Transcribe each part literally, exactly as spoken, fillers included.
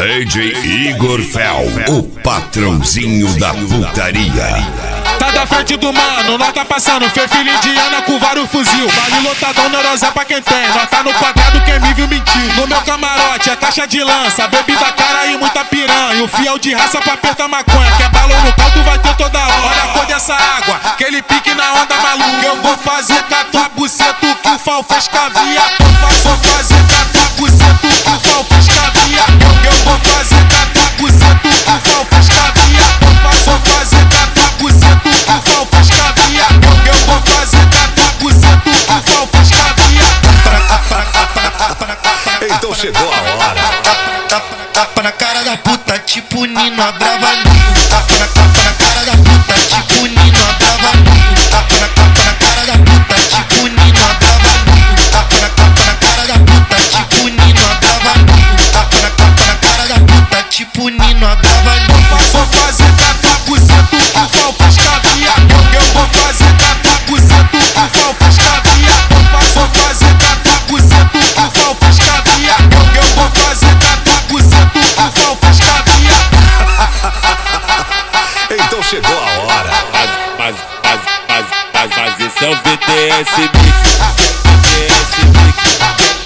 D J Igor Fel, o patrãozinho da putaria. Tá da frente do mano, nós tá passando, fê filho indiana com vários fuzil. Vale lotadão, neurosé pra quem tem, nós tá no quadrado, quem me viu mentir. No meu camarote é caixa de lança, bebida cara e muita piranha. O fiel de raça pra apertar maconha, que é balão no caldo vai ter toda hora. Olha a cor dessa água, aquele pique na onda maluca. Eu vou fazer com a tua buceta que o Fal fez cavia. Vou fazer com a tua buceta que o Fal fez cavia. Eu vou fazer com a tua buceta que o Fal fez cavia. Vou fazer com a tua buceta que o Fal fez cavia. Eu vou fazer com a tua buceta que o Fal fez cavia. Então chegou a hora. Tapa na cara da puta, tipo Nino, a brava Nino. Tapa na, tapa na cara da puta, tipo Nino, a brava Nino. Tapa na, tapa na cara da puta, tipo Nino, a brava Nino. Tapa na, tapa na cara da puta, tipo Nino, a brava Nino. Tapa na, tapa na cara da puta, tipo Nino, a brava Nino. Vou fazer com a tua buceta que o Fal fez cavia. Eu vou fazer com a tua buceta que o Fal fez cavia. Vou fazer com a tua buceta que o Fal fez cavia. Eu vou fazer com a tua buceta que o Fal fez cavia. Então chegou a hora. Mas, mas, mas, mas, mas esse é o V T S Mix. V T S Mix.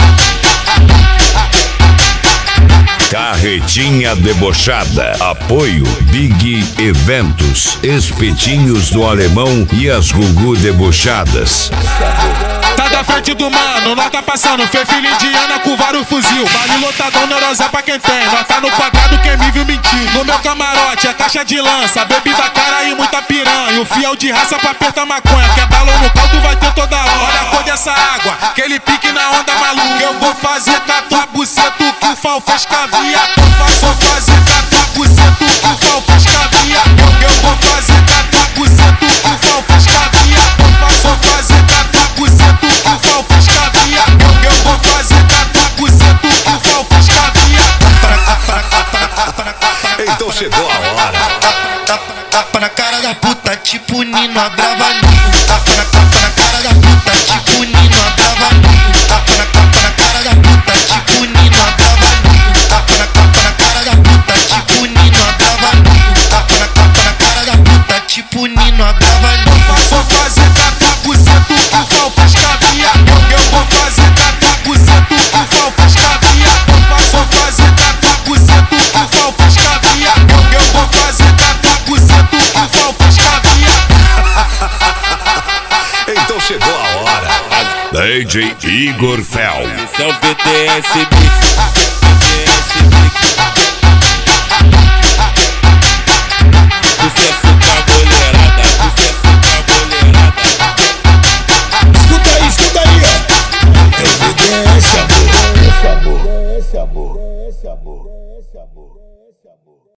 Carretinha debochada. Apoio Big Eventos, Espetinhos do Alemão e as Gugu debochadas. Tá da frente do mano, nós tá passando, fê filho indiana com vários fuzil. Vale lotadão, neurosé pra quem tem, nós tá no quadrado, quem me viu mentir. No meu camarote é caixa de lança, bebida cara e muita piranha. O fiel de raça pra apertar maconha, que é balão no caldo vai ter toda hora. Olha a cor dessa água, aquele pique na onda maluca. Eu vou fazer com a tua buceta que o Fal fez cavia. Vou fazer com a tua buceta que o Fal fez cavia. Eu vou fazer com a tua buceta que o Fal fez cavia. Vou fazer com a tua buceta que o Fal fez cavia. Eu vou fazer com a tua buceta que o Fal fez cavia. Então chegou a hora. Tapa na cara da puta, tipo Nino, a brava Nino. Tapa na, tapa na cara da puta, tipo Nino, a brava Nino. Tapa na, tapa na cara da puta, tipo Nino, a brava Nino. Tapa na, tapa na cara da puta, tipo Nino, a brava Nino. Tapa na, tapa na cara da puta, tipo Nino, a brava Nino. Vou fazer com a tua buceta que o Fal fez cavia. Eu vou fazer com a tua buceta que o Fal fez cavia. Vou fazer com a tua buceta que o Fal fez cavia. Eu vou fazer com a tua buceta que o Fal fez cavia. Então chegou a hora. D J Igor Fel. Esse é o V T S Mix. V T S Mix. Sucesso pra mulherada, sucesso pra mulherada. Escuta aí, escuta aí, ó. É o V D S, amor. Esse amor, esse amor, esse amor, esse amor.